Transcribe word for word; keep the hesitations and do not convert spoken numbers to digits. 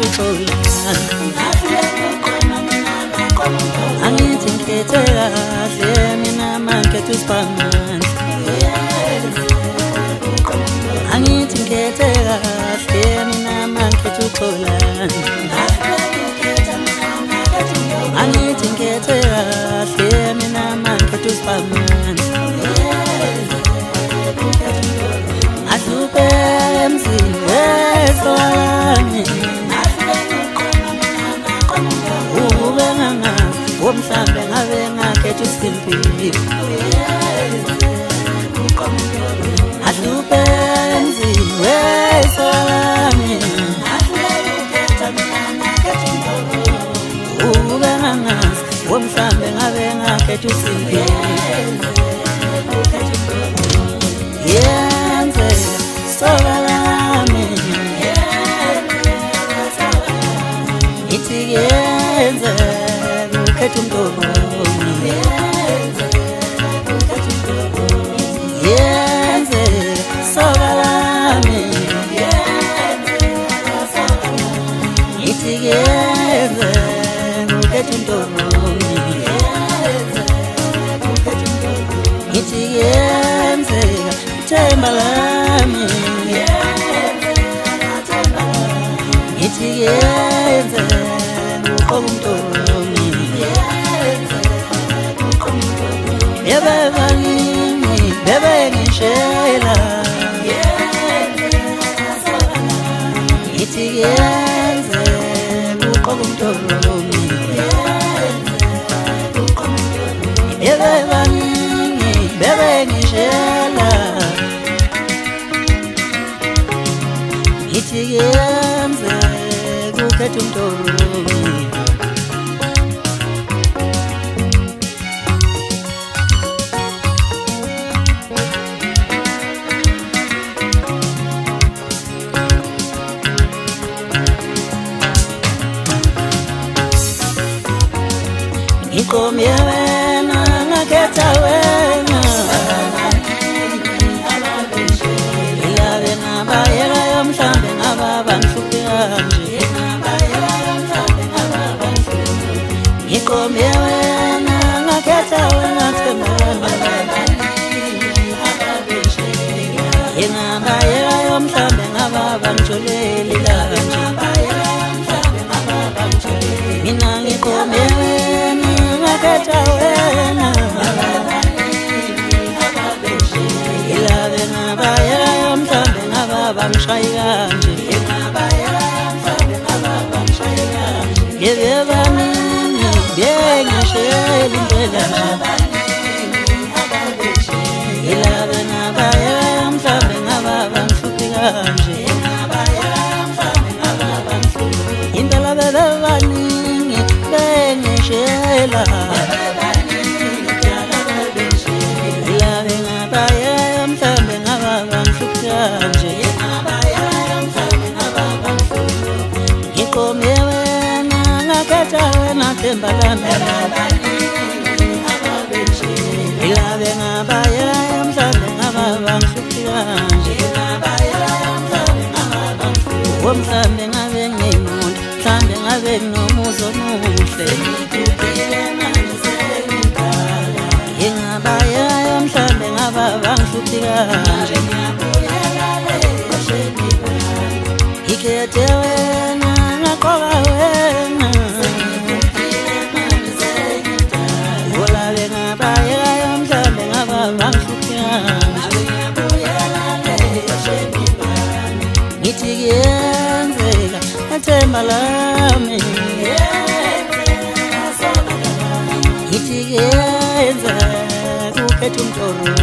uthola angithi ngikhethe kahle mina mangikhethe usibangani angithi ngikhethe kahle mina mangikhethe uthola angithi ngikhethe kahle mina mangikhethe usibangani ahluphe emzini weswami ube ngangazi womhlambe ngabe ngakhetha uSimphiwe ahluphe emzini weswami ube ngangazi womhlambe ngabe ngakhetha uSimphiwe yenzeka soka lami ithi yenzeka ukhetha uNtoni yenzeka soka lami ithi yenzeka ukhetha uNtoni ithi yenzeka themba lami ithi yenzeka uNtoni bebe balimi bebe ngishela ithi yenzeka uNtoni bebe balimi bebe ngishela ithi yenzeka ukhetha uNtoni Ngikomi wena ngakhetha wena ilabe ngabayela yomhlambe ngababa ngihluphe kanje ngikomi wena ngakhetha wena themba yengabayela yomhlambe ngababa ngijoleli kanje mina ngikomi wena ngakhetha wena ilabe ngabayela yomhlambe ngababa ngishayi kanje yebe banini bengishela impela ilabe ngabayela yomhlambe ngababa ngihluphe kanje impela bebe baningi bengishela ilabe ngabayela yomhlambe ngababa ngihluphe kanje ngikomi wena ngakhetha wena themba lami ilabe ngabayela yomhlambe ngababa ngihluphe kanje womhlambe ngabe ngimuntu mhlambe ngabe nginomuzi omuhle yengabayela yomhlambe ngababa ngihluphe kanje ngikhethe wena ngaqoka wena olabe ngabayela yomhlambe ngababa ngihluphe kanje ngithi yenzeka themba lami ngithi yenzeka ukhetha uNtoni